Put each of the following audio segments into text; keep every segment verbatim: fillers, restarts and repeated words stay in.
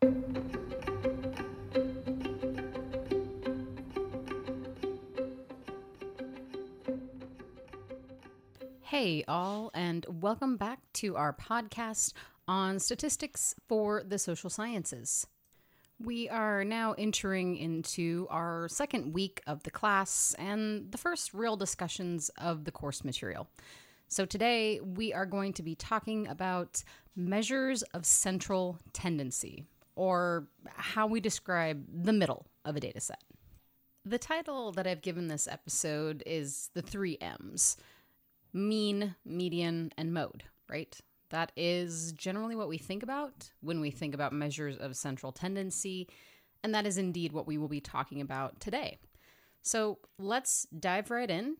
Hey all, and welcome back to our podcast on statistics for the social sciences. We are now entering into our second week of the class and the first real discussions of the course material. So today we are going to be talking about measures of central tendency, or how we describe the middle of a data set. The title that I've given this episode is the three M's. Mean, median, and mode, right? That is generally what we think about when we think about measures of central tendency, and that is indeed what we will be talking about today. So let's dive right in.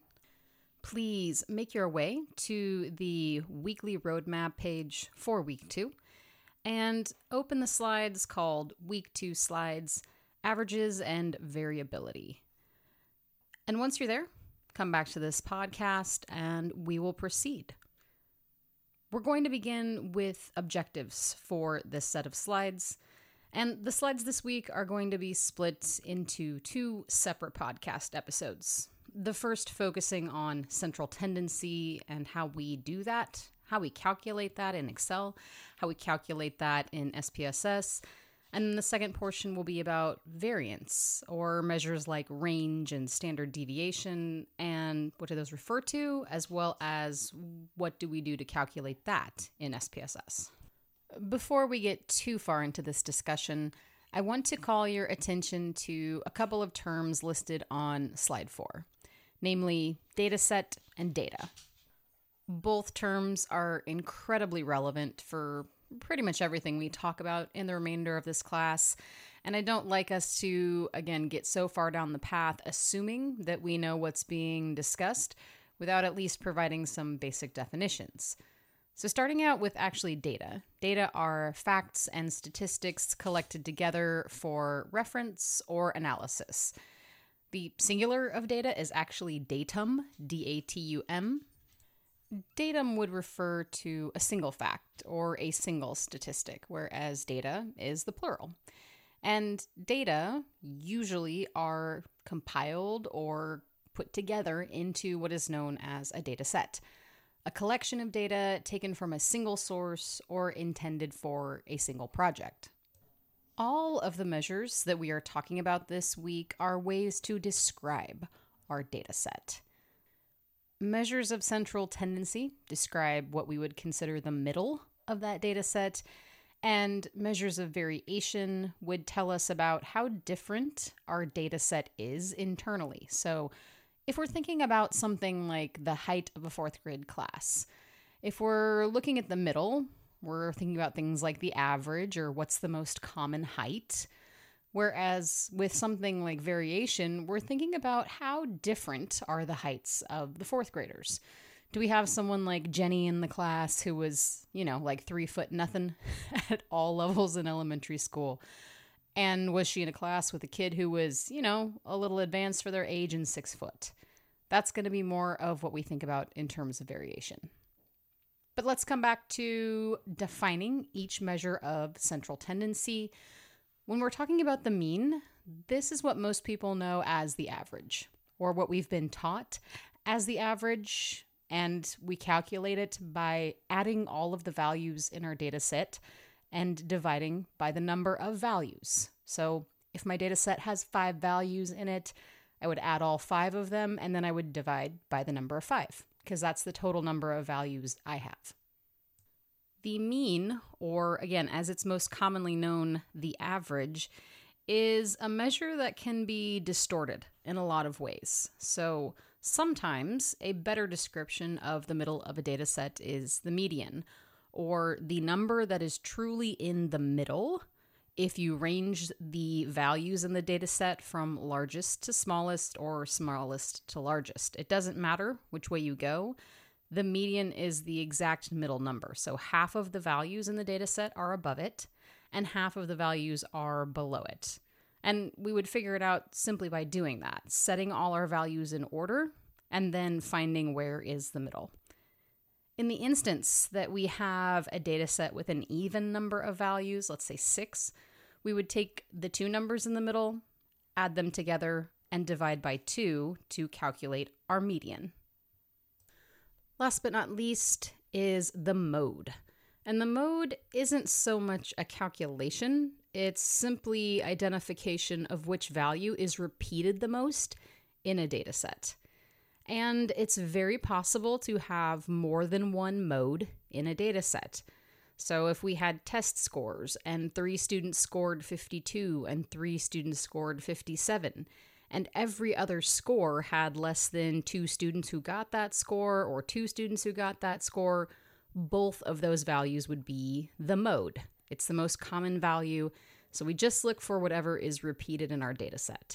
Please make your way to the weekly roadmap page for week two and open the slides called Week two Slides, Averages and Variability. And once you're there, come back to this podcast and we will proceed. We're going to begin with objectives for this set of slides. And the slides this week are going to be split into two separate podcast episodes. The first focusing on central tendency and how we do that, how we calculate that in Excel, how we calculate that in S P S S. And then the second portion will be about variance, or measures like range and standard deviation, and what do those refer to, as well as what do we do to calculate that in S P S S. Before we get too far into this discussion, I want to call your attention to a couple of terms listed on slide four, namely dataset and data. Both terms are incredibly relevant for pretty much everything we talk about in the remainder of this class. And I don't like us to, again, get so far down the path assuming that we know what's being discussed without at least providing some basic definitions. So starting out with actually data. Data are facts and statistics collected together for reference or analysis. The singular of data is actually datum, D A T U M. Datum would refer to a single fact or a single statistic, whereas data is the plural. And data usually are compiled or put together into what is known as a data set, a collection of data taken from a single source or intended for a single project. All of the measures that we are talking about this week are ways to describe our data set. Measures of central tendency describe what we would consider the middle of that data set, and measures of variation would tell us about how different our data set is internally. So if we're thinking about something like the height of a fourth grade class, if we're looking at the middle, we're thinking about things like the average or what's the most common height. Whereas with something like variation, we're thinking about how different are the heights of the fourth graders. Do we have someone like Jenny in the class who was, you know, like three foot nothing at all levels in elementary school? And was she in a class with a kid who was, you know, a little advanced for their age and six foot? That's going to be more of what we think about in terms of variation. But let's come back to defining each measure of central tendency. When we're talking about the mean, this is what most people know as the average, or what we've been taught as the average, and we calculate it by adding all of the values in our data set and dividing by the number of values. So if my data set has five values in it, I would add all five of them, and then I would divide by the number of five, because that's the total number of values I have. The mean, or again, as it's most commonly known, the average, is a measure that can be distorted in a lot of ways. So sometimes a better description of the middle of a data set is the median, or the number that is truly in the middle if you range the values in the data set from largest to smallest or smallest to largest. It doesn't matter which way you go. The median is the exact middle number. So half of the values in the data set are above it, and half of the values are below it. And we would figure it out simply by doing that, setting all our values in order, and then finding where is the middle. In the instance that we have a data set with an even number of values, let's say six, we would take the two numbers in the middle, add them together, and divide by two to calculate our median. Last but not least is the mode. And the mode isn't so much a calculation, it's simply identification of which value is repeated the most in a data set. And it's very possible to have more than one mode in a data set. So if we had test scores and three students scored fifty-two and three students scored fifty-seven, and every other score had less than two students who got that score or two students who got that score, both of those values would be the mode. It's the most common value, so we just look for whatever is repeated in our data set.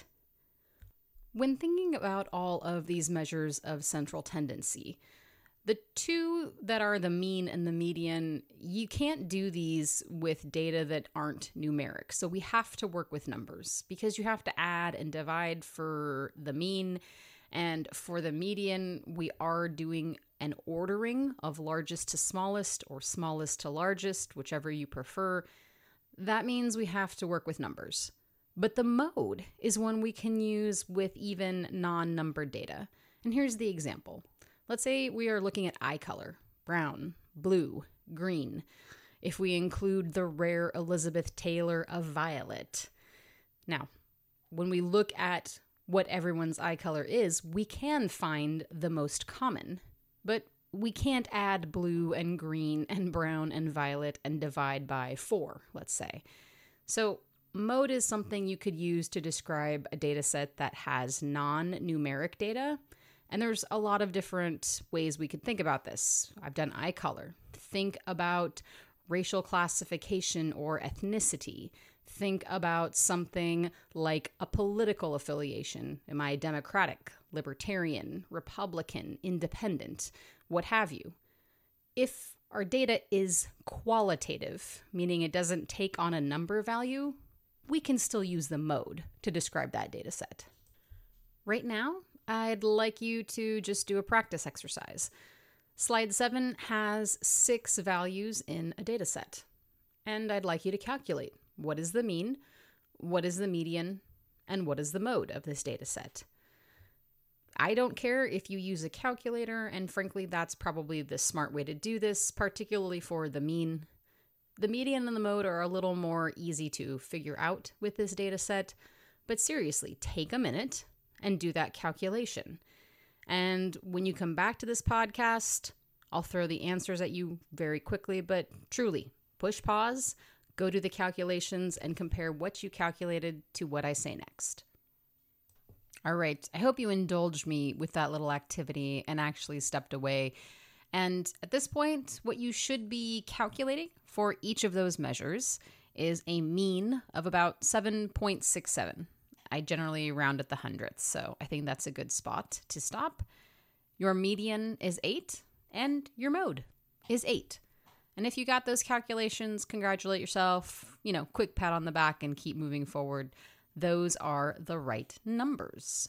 When thinking about all of these measures of central tendency, the two that are the mean and the median, you can't do these with data that aren't numeric. So we have to work with numbers because you have to add and divide for the mean. And for the median, we are doing an ordering of largest to smallest or smallest to largest, whichever you prefer. That means we have to work with numbers. But the mode is one we can use with even non-numbered data. And here's the example. Let's say we are looking at eye color, brown, blue, green. If we include the rare Elizabeth Taylor of violet. Now, when we look at what everyone's eye color is, we can find the most common. But we can't add blue and green and brown and violet and divide by four, let's say. So mode is something you could use to describe a data set that has non-numeric data. And there's a lot of different ways we could think about this. I've done eye color. Think about racial classification or ethnicity. Think about something like a political affiliation. Am I Democratic, Libertarian, Republican, Independent, what have you? If our data is qualitative, meaning it doesn't take on a number value, we can still use the mode to describe that data set. Right now, I'd like you to just do a practice exercise. Slide seven has six values in a data set. And I'd like you to calculate what is the mean, what is the median, and what is the mode of this data set. I don't care if you use a calculator, and frankly, that's probably the smart way to do this, particularly for the mean. The median and the mode are a little more easy to figure out with this data set, but seriously, take a minute and do that calculation. And when you come back to this podcast, I'll throw the answers at you very quickly, but truly, push pause, go do the calculations, and compare what you calculated to what I say next. All right, I hope you indulged me with that little activity and actually stepped away. And at this point, what you should be calculating for each of those measures is a mean of about seven point six seven. I generally round at the hundredths, so I think that's a good spot to stop. Your median is eight, and your mode is eight. And if you got those calculations, congratulate yourself. You know, quick pat on the back and keep moving forward. Those are the right numbers.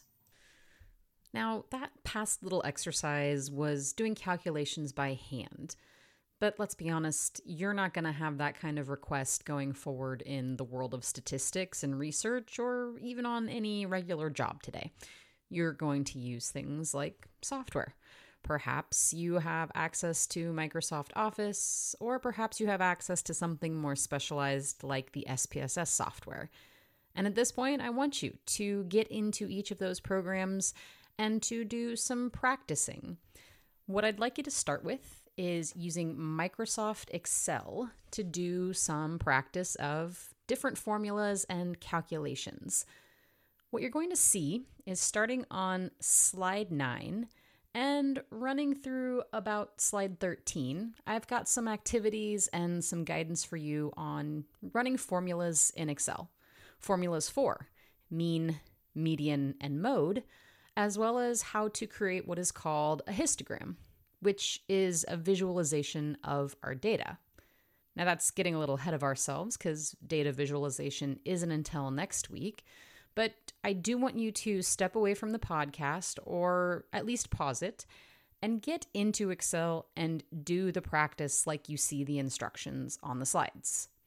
Now, that past little exercise was doing calculations by hand. But let's be honest, you're not going to have that kind of request going forward in the world of statistics and research or even on any regular job today. You're going to use things like software. Perhaps you have access to Microsoft Office, or perhaps you have access to something more specialized like the S P S S software. And at this point, I want you to get into each of those programs and to do some practicing. What I'd like you to start with is using Microsoft Excel to do some practice of different formulas and calculations. What you're going to see is starting on slide nine and running through about slide thirteen, I've got some activities and some guidance for you on running formulas in Excel. Formulas for mean, median, and mode, as well as how to create what is called a histogram, which is a visualization of our data. Now that's getting a little ahead of ourselves because data visualization isn't until next week, but I do want you to step away from the podcast or at least pause it and get into Excel and do the practice like you see the instructions on the slides.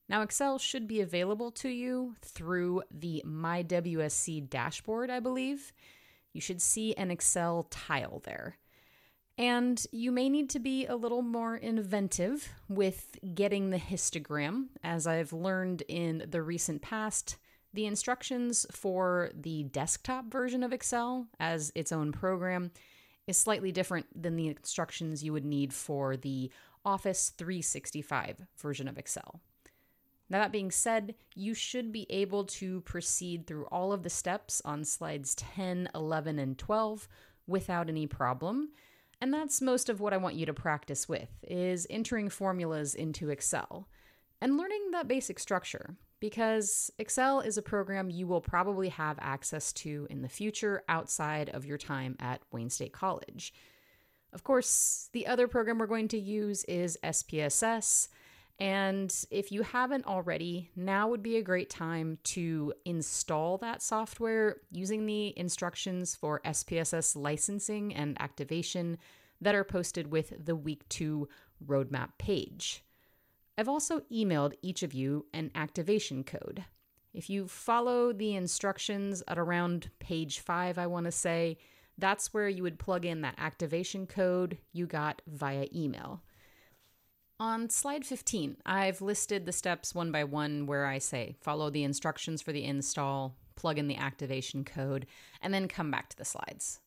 Now, Excel should be available to you through the My W S C dashboard, I believe. You should see an Excel tile there. And you may need to be a little more inventive with getting the histogram. As I've learned in the recent past, the instructions for the desktop version of Excel as its own program is slightly different than the instructions you would need for the Office three sixty-five version of Excel. Now, that being said, you should be able to proceed through all of the steps on slides ten, eleven, and twelve without any problem. And that's most of what I want you to practice with, is entering formulas into Excel and learning that basic structure, because Excel is a program you will probably have access to in the future outside of your time at Wayne State College. Of course, the other program we're going to use is S P S S, and if you haven't already, now would be a great time to install that software using the instructions for S P S S licensing and activation that are posted with the Week two roadmap page. I've also emailed each of you an activation code. If you follow the instructions at around page five, I want to say, that's where you would plug in that activation code you got via email. On slide fifteen, I've listed the steps one by one where I say follow the instructions for the install, plug in the activation code, and then come back to the slides.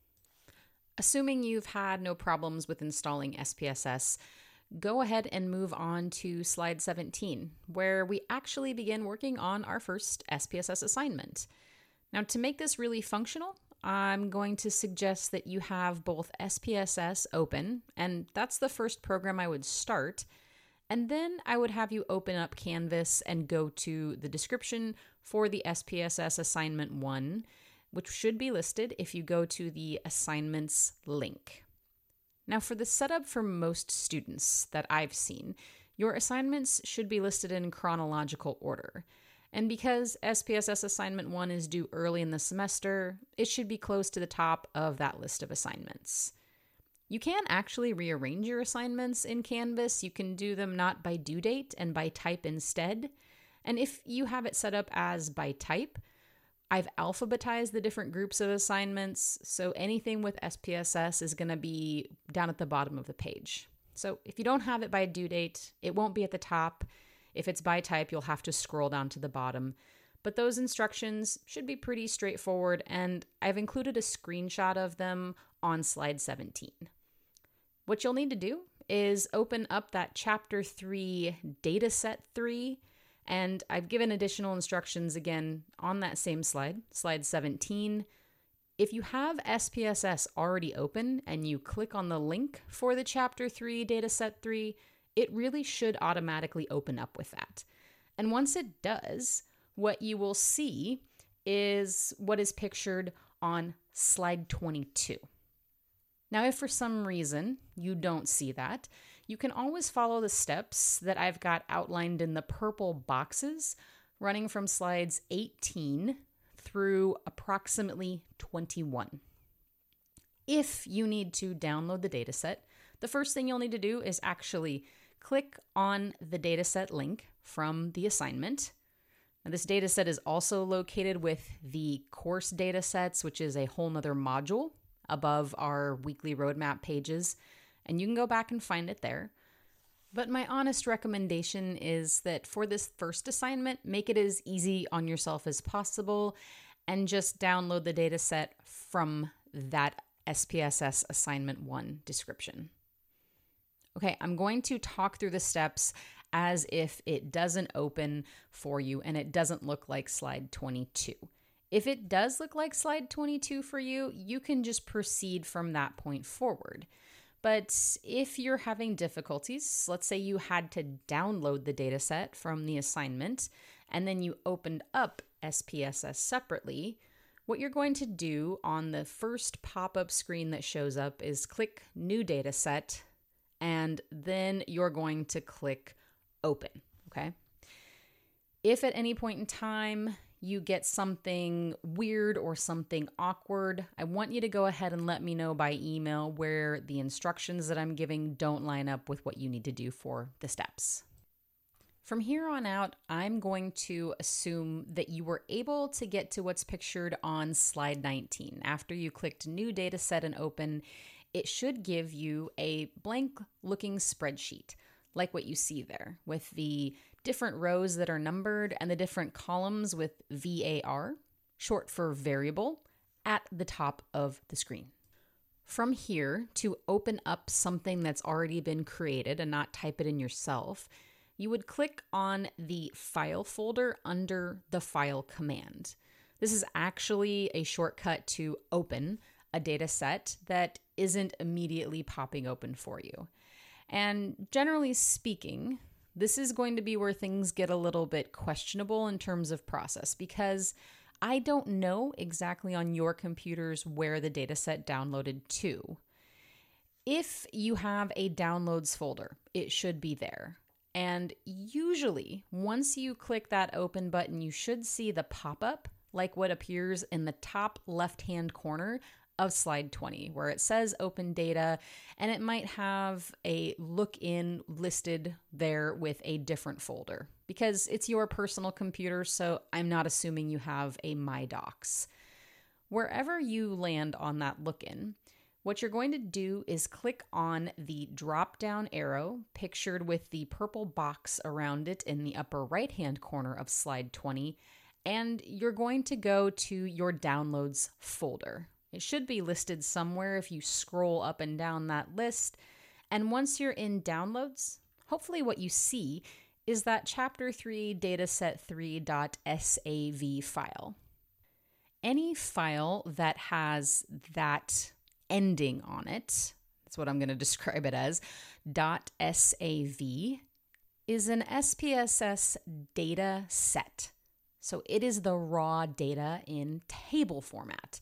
Assuming you've had no problems with installing S P S S, go ahead and move on to slide seventeen, where we actually begin working on our first S P S S assignment. Now, to make this really functional, I'm going to suggest that you have both S P S S open, and that's the first program I would start, and then I would have you open up Canvas and go to the description for the S P S S assignment one, which should be listed if you go to the assignments link. Now, for the setup for most students that I've seen, your assignments should be listed in chronological order. And because S P S S Assignment one is due early in the semester, it should be close to the top of that list of assignments. You can actually rearrange your assignments in Canvas. You can do them not by due date and by type instead. And if you have it set up as by type, I've alphabetized the different groups of assignments, so anything with S P S S is going to be down at the bottom of the page. So if you don't have it by due date, it won't be at the top. If it's by type, you'll have to scroll down to the bottom. But those instructions should be pretty straightforward, and I've included a screenshot of them on slide seventeen. What you'll need to do is open up that Chapter three Dataset three, and I've given additional instructions again on that same slide, slide seventeen. If you have S P S S already open and you click on the link for the Chapter three Dataset three, it really should automatically open up with that. And once it does, what you will see is what is pictured on slide twenty-two. Now, if for some reason you don't see that, you can always follow the steps that I've got outlined in the purple boxes running from slides eighteen through approximately twenty-one. If you need to download the dataset, the first thing you'll need to do is actually click on the dataset link from the assignment. Now, this dataset is also located with the course datasets, which is a whole nother module above our weekly roadmap pages, and you can go back and find it there. But my honest recommendation is that for this first assignment, make it as easy on yourself as possible and just download the dataset from that S P S S Assignment one description. Okay, I'm going to talk through the steps as if it doesn't open for you and it doesn't look like slide twenty-two. If it does look like slide twenty-two for you, you can just proceed from that point forward. But if you're having difficulties, let's say you had to download the dataset from the assignment and then you opened up S P S S separately, what you're going to do on the first pop-up screen that shows up is click New Dataset, and then you're going to click Open, okay? If at any point in time you get something weird or something awkward, I want you to go ahead and let me know by email where the instructions that I'm giving don't line up with what you need to do for the steps. From here on out, I'm going to assume that you were able to get to what's pictured on slide nineteen. After you clicked New Dataset and Open, it should give you a blank looking spreadsheet, like what you see there, with the different rows that are numbered and the different columns with V A R, short for variable, at the top of the screen. From here, to open up something that's already been created and not type it in yourself, you would click on the File folder under the File command. This is actually a shortcut to open a data set that isn't immediately popping open for you. And generally speaking, this is going to be where things get a little bit questionable in terms of process, because I don't know exactly on your computers where the dataset downloaded to. If you have a downloads folder, it should be there. And usually, once you click that open button, you should see the pop-up like what appears in the top left-hand corner of slide twenty, where it says open data, and it might have a look in listed there with a different folder, because it's your personal computer, so I'm not assuming you have a My Docs. Wherever you land on that look in, what you're going to do is click on the drop-down arrow pictured with the purple box around it in the upper right-hand corner of slide twenty, and you're going to go to your Downloads folder. It should be listed somewhere if you scroll up and down that list. And once you're in Downloads, hopefully what you see is that chapter three dataset three dot S A V file. Any file that has that ending on it, that's what I'm going to describe it as, .sav, is an S P S S data set. So it is the raw data in table format.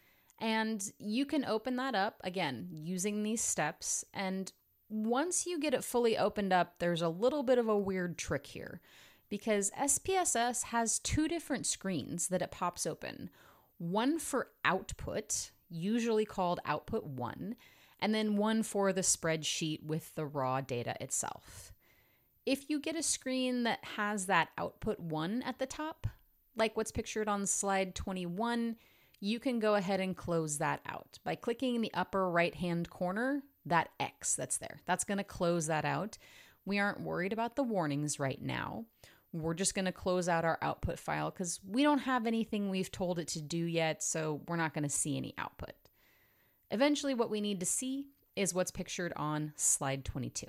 And you can open that up, again, using these steps. And once you get it fully opened up, there's a little bit of a weird trick here, because S P S S has two different screens that it pops open. One for output, usually called output one, and then one for the spreadsheet with the raw data itself. If you get a screen that has that output one at the top, like what's pictured on slide twenty-one, you can go ahead and close that out by clicking in the upper right-hand corner, that X that's there. That's going to close that out. We aren't worried about the warnings right now. We're just going to close out our output file because we don't have anything we've told it to do yet, so we're not going to see any output. Eventually, what we need to see is what's pictured on slide twenty-two.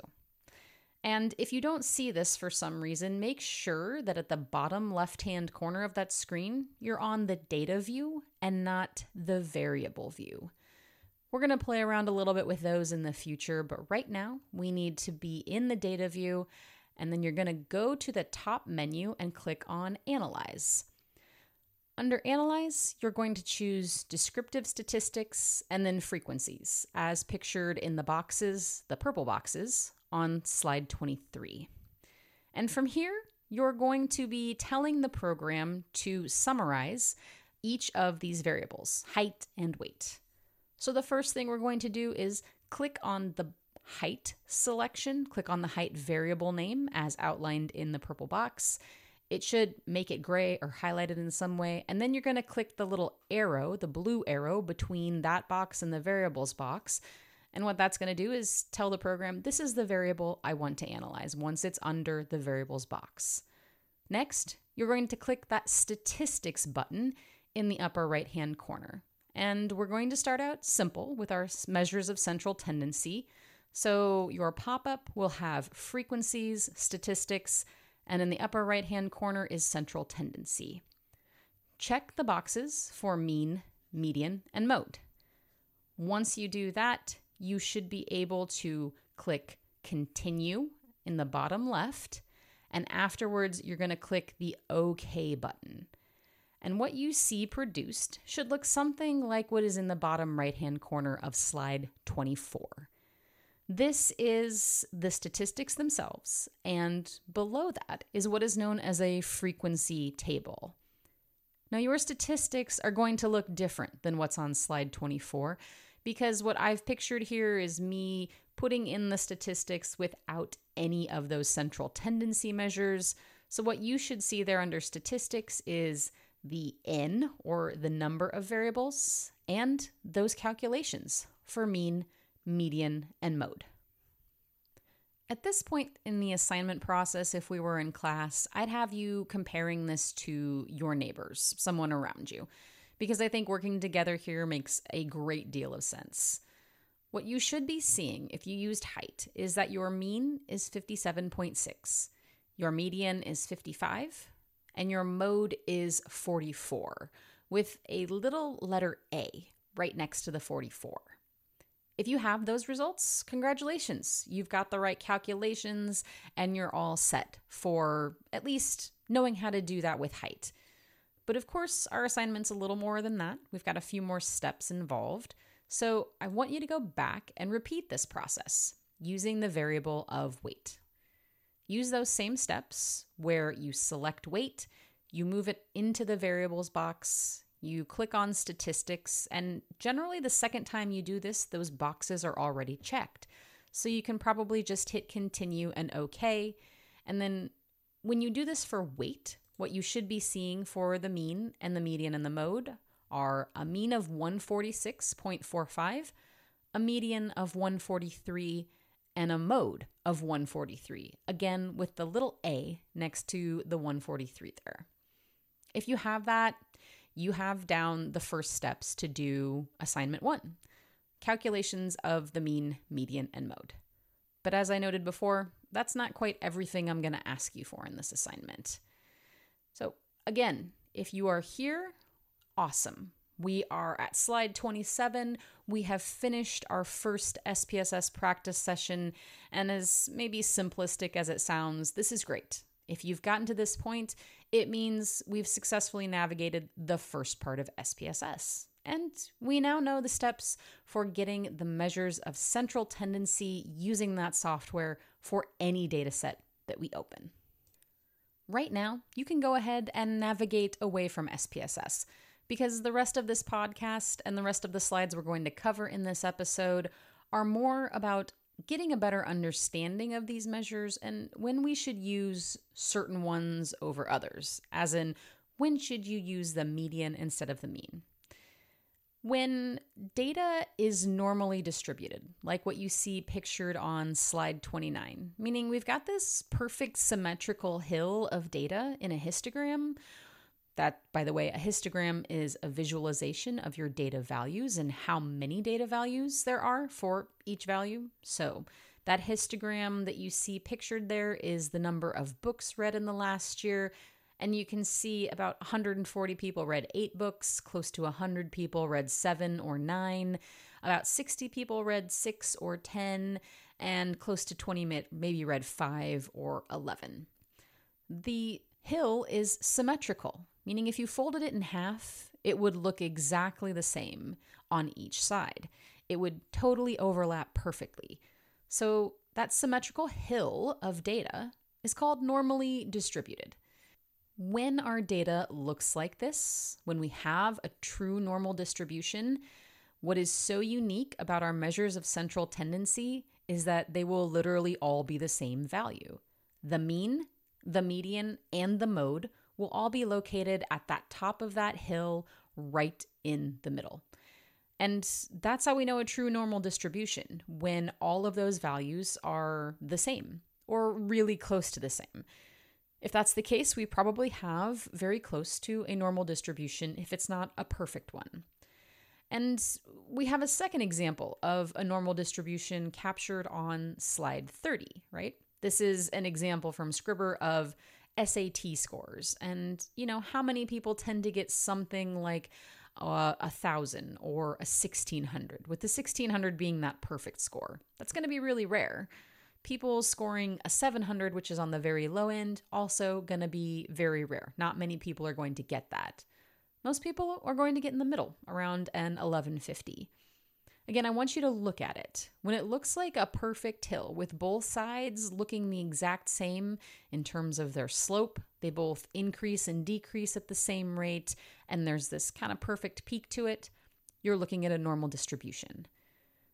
And if you don't see this for some reason, make sure that at the bottom left-hand corner of that screen, you're on the data view and not the variable view. We're going to play around a little bit with those in the future, but right now we need to be in the data view, and then you're going to go to the top menu and click on Analyze. Under Analyze, you're going to choose Descriptive Statistics and then Frequencies, as pictured in the boxes, the purple boxes, on slide twenty-three. And from here, you're going to be telling the program to summarize each of these variables, height and weight. So the first thing we're going to do is click on the height selection, click on the height variable name as outlined in the purple box. It should make it gray or highlighted in some way, and then you're going to click the little arrow, the blue arrow between that box and the variables box. And what that's going to do is tell the program, this is the variable I want to analyze once it's under the variables box. Next, you're going to click that statistics button in the upper right-hand corner. And we're going to start out simple with our measures of central tendency. So your pop-up will have frequencies, statistics, and in the upper right-hand corner is central tendency. Check the boxes for mean, median, and mode. Once you do that, you should be able to click Continue in the bottom left, and afterwards you're going to click the OK button. And what you see produced should look something like what is in the bottom right-hand corner of slide twenty-four. This is the statistics themselves, and below that is what is known as a frequency table. Now, your statistics are going to look different than what's on slide twenty-four, because what I've pictured here is me putting in the statistics without any of those central tendency measures. So what you should see there under statistics is the N, or the number of variables, and those calculations for mean, median, and mode. At this point in the assignment process, if we were in class, I'd have you comparing this to your neighbors, someone around you, because I think working together here makes a great deal of sense. What you should be seeing if you used height is that your mean is fifty-seven point six, your median is fifty-five, and your mode is forty-four, with a little letter A right next to the forty-four. If you have those results, congratulations. You've got the right calculations and you're all set for at least knowing how to do that with height. But of course, our assignment's a little more than that. We've got a few more steps involved. So I want you to go back and repeat this process using the variable of weight. Use those same steps where you select weight, you move it into the variables box, you click on statistics, and generally the second time you do this, those boxes are already checked. So you can probably just hit continue and OK. And then when you do this for weight, what you should be seeing for the mean and the median and the mode are a mean of one forty-six point four five, a median of one forty-three, and a mode of one forty-three, again with the little a next to the one forty-three there. If you have that, you have down the first steps to do assignment one, calculations of the mean, median, and mode. But as I noted before, that's not quite everything I'm going to ask you for in this assignment. So again, if you are here, awesome. We are at slide twenty-seven. We have finished our first S P S S practice session, and as maybe simplistic as it sounds, this is great. If you've gotten to this point, it means we've successfully navigated the first part of S P S S. And we now know the steps for getting the measures of central tendency using that software for any data set that we open. Right now, you can go ahead and navigate away from S P S S, because the rest of this podcast and the rest of the slides we're going to cover in this episode are more about getting a better understanding of these measures and when we should use certain ones over others, as in when should you use the median instead of the mean. When data is normally distributed, like what you see pictured on slide twenty-nine, meaning we've got this perfect symmetrical hill of data in a histogram. That, by the way, a histogram is a visualization of your data values and how many data values there are for each value. So that histogram that you see pictured there is the number of books read in the last year. And you can see about one hundred forty people read eight books, close to one hundred people read seven or nine, about sixty people read six or ten, and close to twenty maybe read five or eleven. The hill is symmetrical, meaning if you folded it in half, it would look exactly the same on each side. It would totally overlap perfectly. So that symmetrical hill of data is called normally distributed. When our data looks like this, when we have a true normal distribution, what is so unique about our measures of central tendency is that they will literally all be the same value. The mean, the median, and the mode will all be located at that top of that hill right in the middle. And that's how we know a true normal distribution, when all of those values are the same or really close to the same. If that's the case, we probably have very close to a normal distribution if it's not a perfect one. And we have a second example of a normal distribution captured on slide thirty, right? This is an example from Scribr of S A T scores and, you know, how many people tend to get something like uh, a thousand or a sixteen hundred, with the sixteen hundred being that perfect score. That's going to be really rare. People scoring a seven hundred, which is on the very low end, also going to be very rare. Not many people are going to get that. Most people are going to get in the middle, around an eleven fifty. Again, I want you to look at it. When it looks like a perfect hill with both sides looking the exact same in terms of their slope, they both increase and decrease at the same rate, and there's this kind of perfect peak to it, you're looking at a normal distribution.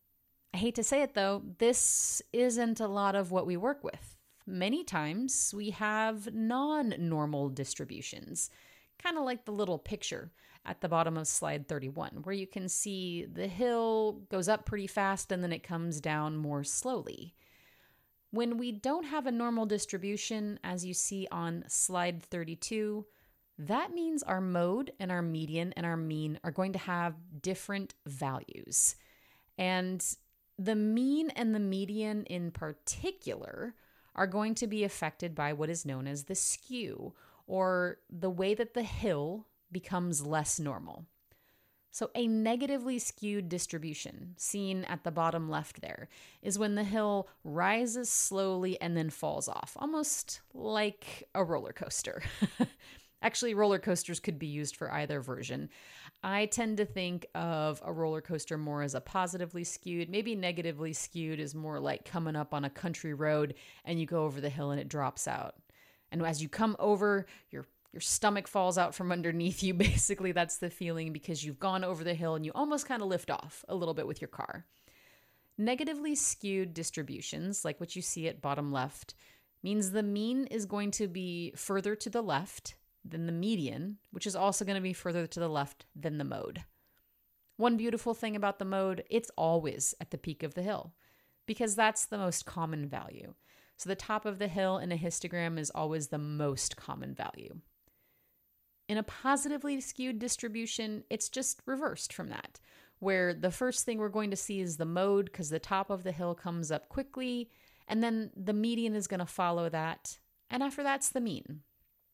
I hate to say it though, this isn't a lot of what we work with. Many times we have non-normal distributions, kind of like the little picture at the bottom of slide thirty-one, where you can see the hill goes up pretty fast and then it comes down more slowly. When we don't have a normal distribution, as you see on slide thirty-two, that means our mode and our median and our mean are going to have different values. And the mean and the median in particular are going to be affected by what is known as the skew, or the way that the hill becomes less normal. So a negatively skewed distribution, seen at the bottom left there, is when the hill rises slowly and then falls off, almost like a roller coaster. Actually, roller coasters could be used for either version. I tend to think of a roller coaster more as a positively skewed. Maybe negatively skewed is more like coming up on a country road and you go over the hill and it drops out. And as you come over, your your stomach falls out from underneath you. Basically, that's the feeling because you've gone over the hill and you almost kind of lift off a little bit with your car. Negatively skewed distributions, like what you see at bottom left, means the mean is going to be further to the left than the median, which is also going to be further to the left than the mode. One beautiful thing about the mode, it's always at the peak of the hill because that's the most common value. So the top of the hill in a histogram is always the most common value. In a positively skewed distribution, it's just reversed from that, where the first thing we're going to see is the mode because the top of the hill comes up quickly, and then the median is going to follow that, and after that's the mean.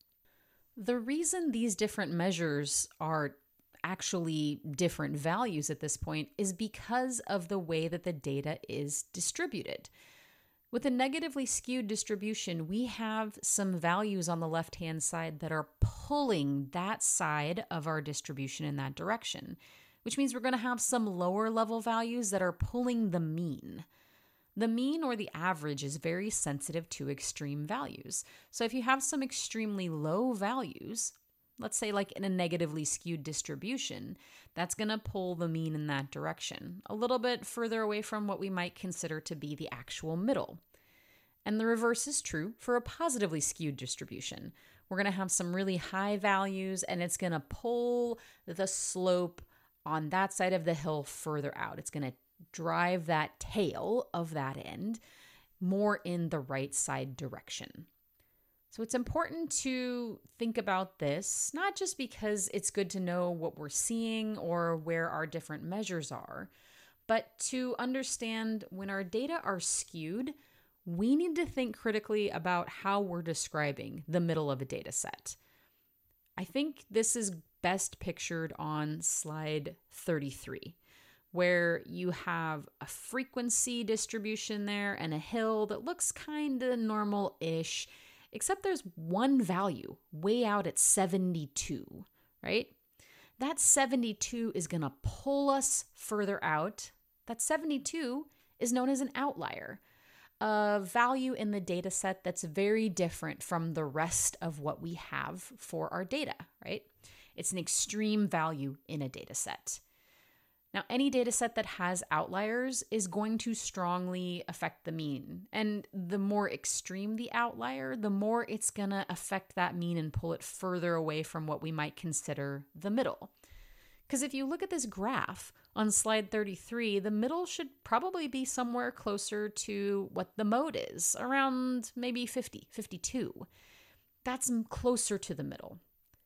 The reason these different measures are actually different values at this point is because of the way that the data is distributed. With a negatively skewed distribution, we have some values on the left-hand side that are pulling that side of our distribution in that direction, which means we're going to have some lower level values that are pulling the mean. The mean or the average is very sensitive to extreme values. So if you have some extremely low values, let's say like in a negatively skewed distribution, that's going to pull the mean in that direction, a little bit further away from what we might consider to be the actual middle. And the reverse is true for a positively skewed distribution. We're going to have some really high values and it's going to pull the slope on that side of the hill further out. It's going to drive that tail of that end more in the right side direction. So it's important to think about this, not just because it's good to know what we're seeing or where our different measures are, but to understand when our data are skewed, we need to think critically about how we're describing the middle of a data set. I think this is best pictured on slide thirty-three, where you have a frequency distribution there and a hill that looks kind of normal-ish, except there's one value way out at seventy-two, right? That seventy-two is going to pull us further out. That seventy-two is known as an outlier, a value in the data set that's very different from the rest of what we have for our data, right? It's an extreme value in a data set. Now, any data set that has outliers is going to strongly affect the mean. And the more extreme the outlier, the more it's going to affect that mean and pull it further away from what we might consider the middle. Because if you look at this graph on slide thirty-three, the middle should probably be somewhere closer to what the mode is, around maybe fifty, fifty-two. That's closer to the middle.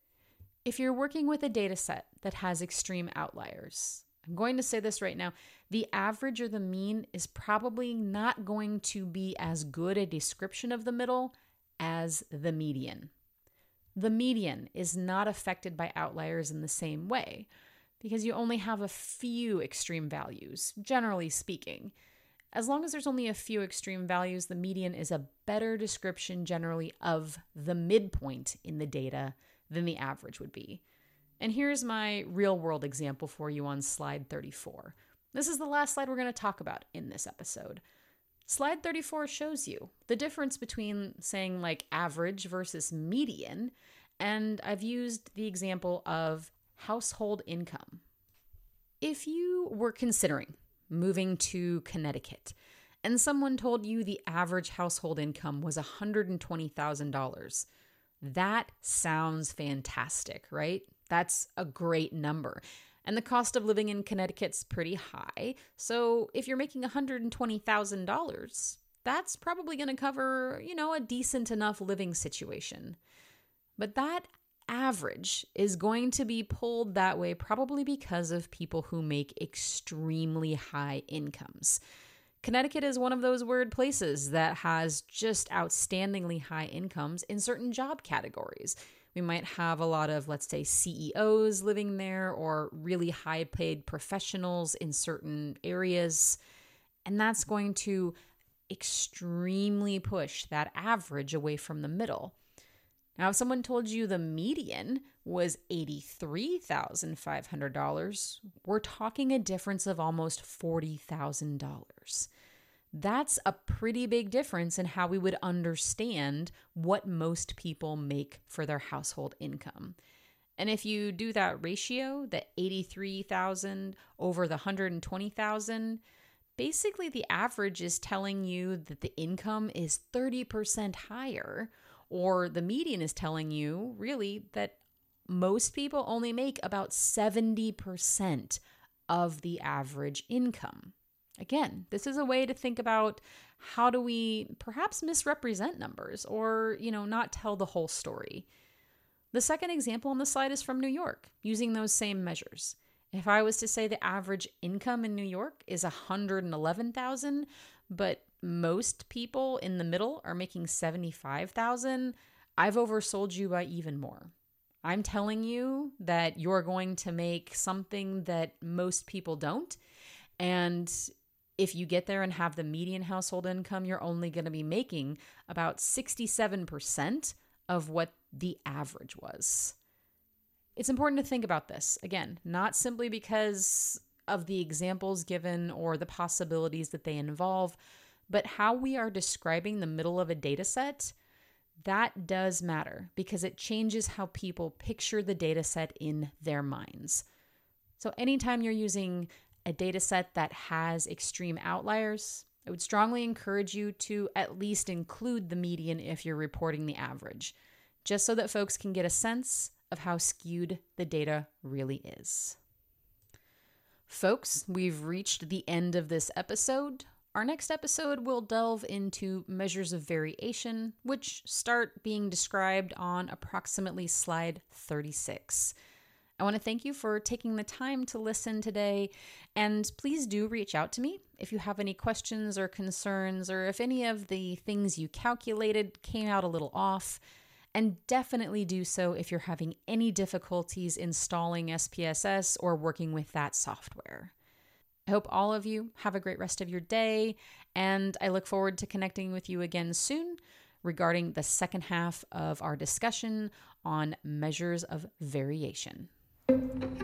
If you're working with a data set that has extreme outliers, I'm going to say this right now, the average or the mean is probably not going to be as good a description of the middle as the median. The median is not affected by outliers in the same way because you only have a few extreme values, generally speaking. As long as there's only a few extreme values, the median is a better description generally of the midpoint in the data than the average would be. And here's my real world example for you on slide thirty-four. This is the last slide we're going to talk about in this episode. Slide thirty-four shows you the difference between saying like average versus median, and I've used the example of household income. If you were considering moving to Connecticut, and someone told you the average household income was one hundred twenty thousand dollars. That sounds fantastic, right? That's a great number. And the cost of living in Connecticut's pretty high. So if you're making one hundred twenty thousand dollars, that's probably going to cover, you know, a decent enough living situation. But that average is going to be pulled that way probably because of people who make extremely high incomes. Connecticut is one of those weird places that has just outstandingly high incomes in certain job categories. We might have a lot of, let's say, C E Os living there or really high paid professionals in certain areas. And that's going to extremely push that average away from the middle. Now, if someone told you the median was eighty-three thousand five hundred dollars, we're talking a difference of almost forty thousand dollars. That's a pretty big difference in how we would understand what most people make for their household income. And if you do that ratio, the eighty-three thousand over the one hundred twenty thousand, basically the average is telling you that the income is thirty percent higher, or the median is telling you really that most people only make about seventy percent of the average income. Again, this is a way to think about how do we perhaps misrepresent numbers or, you know, not tell the whole story. The second example on the slide is from New York, using those same measures. If I was to say the average income in New York is one hundred eleven thousand dollars, but most people in the middle are making seventy-five thousand dollars, I've oversold you by even more. I'm telling you that you're going to make something that most people don't. And if you get there and have the median household income, you're only going to be making about sixty-seven percent of what the average was. It's important to think about this. Again, not simply because of the examples given or the possibilities that they involve, but how we are describing the middle of a data set, that does matter because it changes how people picture the data set in their minds. So anytime you're using a data set that has extreme outliers, I would strongly encourage you to at least include the median if you're reporting the average, just so that folks can get a sense of how skewed the data really is. Folks, we've reached the end of this episode. Our next episode will delve into measures of variation, which start being described on approximately slide thirty-six. I want to thank you for taking the time to listen today, and please do reach out to me if you have any questions or concerns, or if any of the things you calculated came out a little off, and definitely do so if you're having any difficulties installing S P S S or working with that software. I hope all of you have a great rest of your day, and I look forward to connecting with you again soon regarding the second half of our discussion on measures of variation.